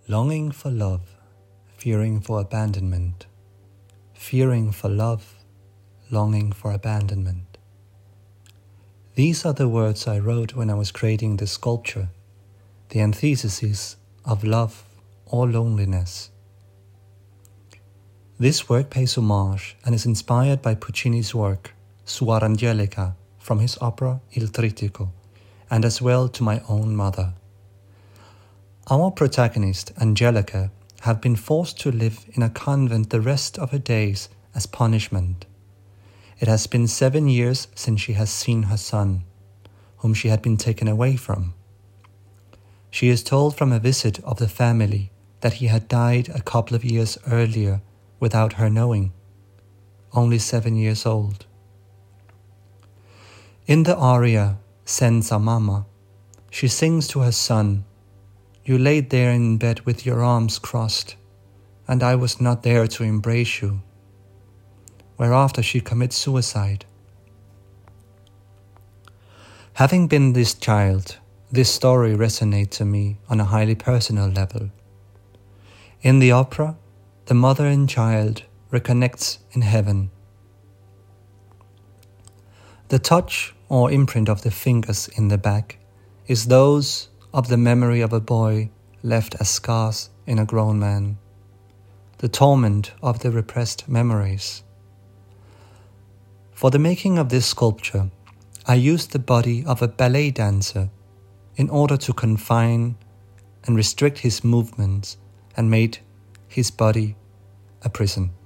Longing for love, fearing for abandonment. Fearing for love, longing for abandonment. These are the words I wrote when I was creating this sculpture, the antithesis of love or loneliness. This work pays homage and is inspired by Puccini's work, Suor Angelica, from his opera Il Trittico, and as well to my own mother. Our protagonist, Angelica, have been forced to live in a convent the rest of her days as punishment. It has been 7 years since she has seen her son, whom she had been taken away from. She is told from a visit of the family that he had died a couple of years earlier without her knowing, only 7 years old. In the aria Senza Mamma, she sings to her son, "You laid there in bed with your arms crossed, and I was not there to embrace you," whereafter she commits suicide. Having been this child, this story resonates to me on a highly personal level. In the opera, the mother and child reconnects in heaven. The touch or imprint of the fingers in the back is those of the memory of a boy left as scars in a grown man, the torment of the repressed memories. For the making of this sculpture, I used the body of a ballet dancer in order to confine and restrict his movements and made his body a prison.